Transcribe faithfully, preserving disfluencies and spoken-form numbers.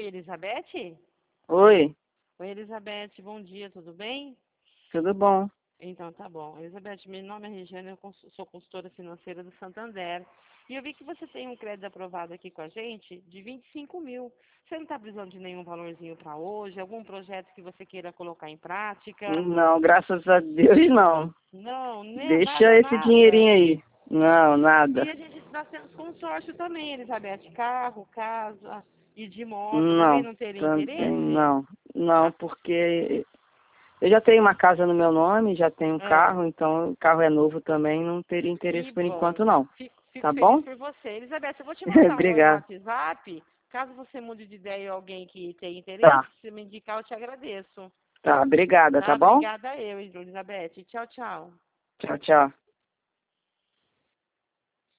Oi, Elizabeth? Oi, Oi, Elizabeth, bom dia, tudo bem? tudo bom? Então, tá bom. Elizabeth, meu nome é Regiane, eu cons- sou consultora financeira do Santander. E eu vi que você tem um crédito aprovado aqui com a gente de vinte e cinco mil. Você não está precisando de nenhum valorzinho para hoje? Algum projeto que você queira colocar em prática? Não, graças a Deus não. Não, né, Deixa nada, esse nada. dinheirinho aí. Não, E nada. a gente, nós temos consórcio também, Elizabeth. Carro, casa e de moto. Também Não, não teria também interesse? não. Não, Ah, porque eu já tenho uma casa no meu nome, já tenho um ah. carro, então o carro é novo também, não teria Que interesse por bom. enquanto não. Fico, fico Tá feliz bom? por você. Elizabeth, eu vou te mandar um oi no Obrigado. WhatsApp. Caso você mude de ideia e alguém que tenha interesse, Tá, se me indicar, eu te agradeço. tá, obrigada, tá Tá? bom? Obrigada eu, Elizabeth. Tchau, tchau. Tchau, tchau.